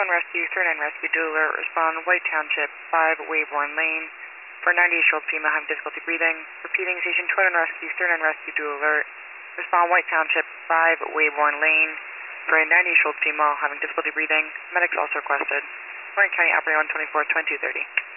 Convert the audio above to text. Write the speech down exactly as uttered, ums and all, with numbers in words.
one Rescue, three nine Rescue, dual alert, respond White Township, five Wayborn Lane, for a ninety-eight-year-old female having difficulty breathing. Repeating, Station two one Rescue, three nine Rescue, dual alert, respond White Township, five Wayborn Lane, for a ninety-eight-year-old female having difficulty breathing. Medics also requested. Orange County operating one twenty-four, twenty-two thirty.